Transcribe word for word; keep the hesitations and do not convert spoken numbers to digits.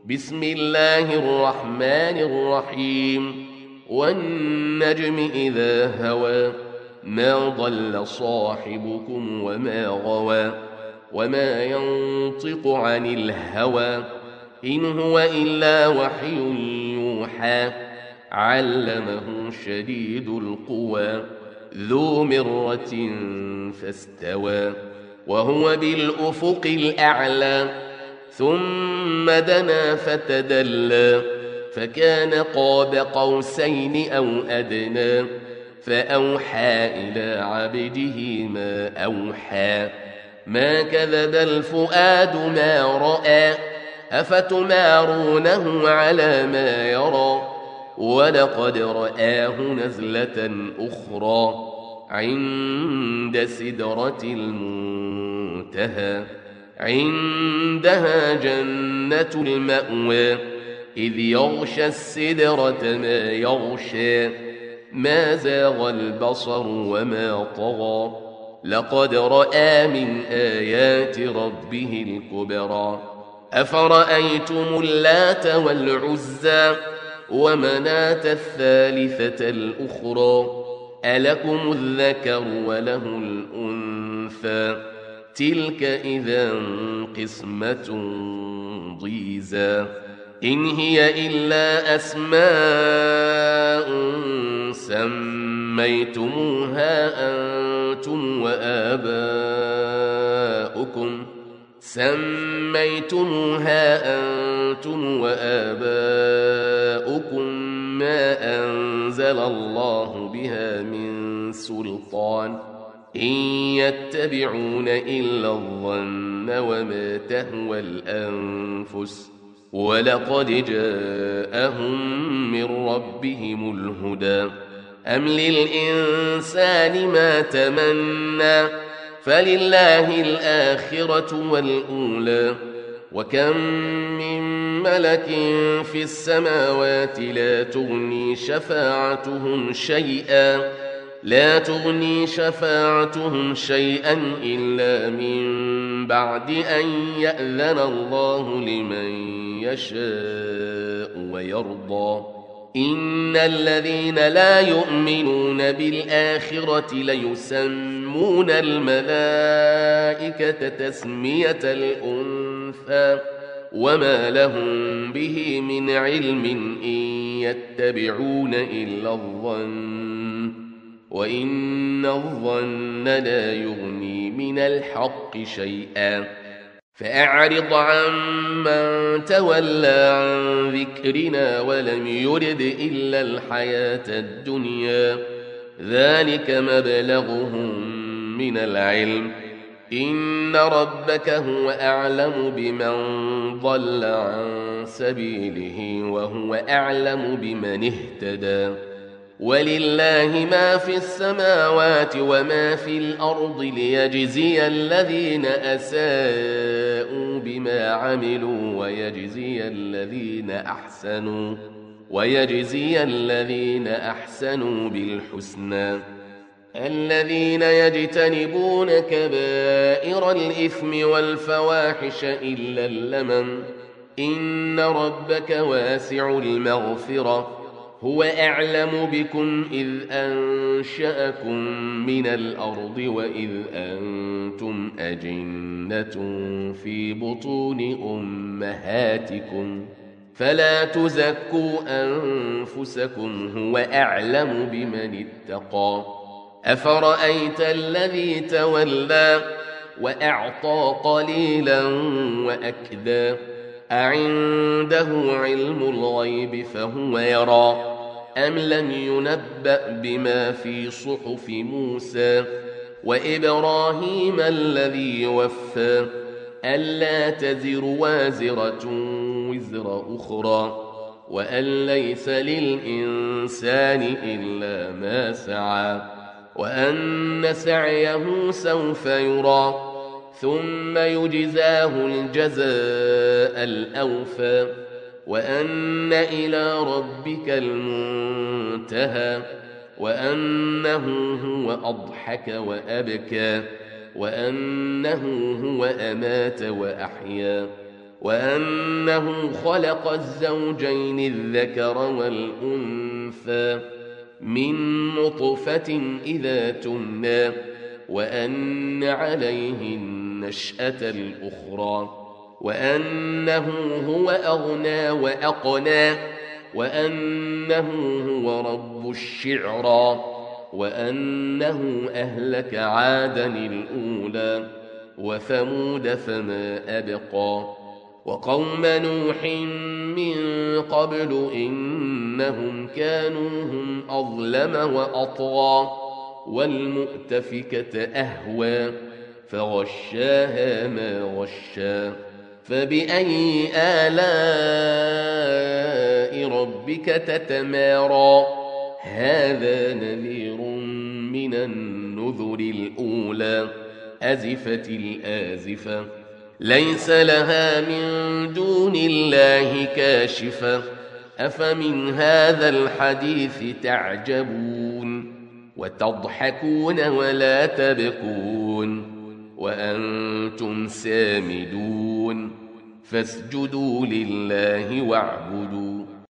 بسم الله الرحمن الرحيم والنجم إذا هوى ما ضل صاحبكم وما غوى وما ينطق عن الهوى إن هو إلا وحي يوحى علمه شديد القوى ذو مرة فاستوى وهو بالأفق الأعلى ثم دنا فتدلى فكان قاب قوسين أو أدنى فأوحى إلى عبده ما أوحى ما كذب الفؤاد ما رأى أفتمارونه على ما يرى ولقد رآه نزلة أخرى عند سدرة المنتهى عندها جنة المأوى إذ يغشى السدرة ما يغشى ما زاغ البصر وما طغى لقد رأى من آيات ربه الكبرى أفرأيتم اللات والعزى ومناة الثالثة الأخرى ألكم الذكر وله الأنثى تلك إذا قسمة ضيزى إن هي إلا أسماء سميتموها أنتم وآباؤكم سميتموها أنتم وآباؤكم ما أنزل الله بها من سلطان إن يتبعون إلا الظن وما تهوى الأنفس ولقد جاءهم من ربهم الهدى أم للإنسان ما تمنى فلله الآخرة والأولى وكم من ملك في السماوات لا تغني شفاعتهم شيئا لا تغني شفاعتهم شيئا إلا من بعد أن يأذن الله لمن يشاء ويرضى إن الذين لا يؤمنون بالآخرة ليسمون الملائكة تسمية الأنثى وما لهم به من علم إن يتبعون إلا الظن وإن الظن لا يغني من الحق شيئا فأعرض عمن تولى عن ذكرنا ولم يرد إلا الحياة الدنيا ذلك مبلغهم من العلم إن ربك هو أعلم بمن ضل عن سبيله وهو أعلم بمن اهتدى ولله ما في السماوات وما في الأرض ليجزي الذين أساءوا بما عملوا ويجزي الذين أحسنوا ويجزي الذين أحسنوا بالحسنى الذين يجتنبون كبائر الإثم والفواحش إلا اللمم إن ربك واسع المغفرة هو أعلم بكم إذ أنشأكم من الأرض وإذ أنتم أجنة في بطون أمهاتكم فلا تزكوا أنفسكم هو أعلم بمن اتقى أفرأيت الذي تولى وأعطى قليلا وأكدى أعنده علم الغيب فهو يرى أم لم ينبأ بما في صحف موسى وإبراهيم الذي وفى ألا تزر وازرة وزر أخرى وأن ليس للإنسان إلا ما سعى وأن سعيه سوف يرى ثم يجزاه الجزاء الأوفى وأن إلى ربك المنتهى وأنه هو أضحك وأبكى وأنه هو أمات وأحيا وأنه خلق الزوجين الذكر والأنثى من نطفة إذا تمنى وأن عليه النشأة الأخرى وأنه هو أغنى وأقنى وأنه هو رب الشعرى وأنه أهلك عادا الأولى وثمود فما أبقى وقوم نوح من قبل إنهم كانوا هم أظلم وأطغى والمؤتفكة أهوى فغشاها ما غشا فبأي آلاء ربك تتمارى هذا نذير من النذر الأولى أزفت الآزفة ليس لها من دون الله كاشفة أفمن هذا الحديث تعجبون وتضحكون ولا تبكون وأنتم سامدون فاسجدوا لله واعبدوا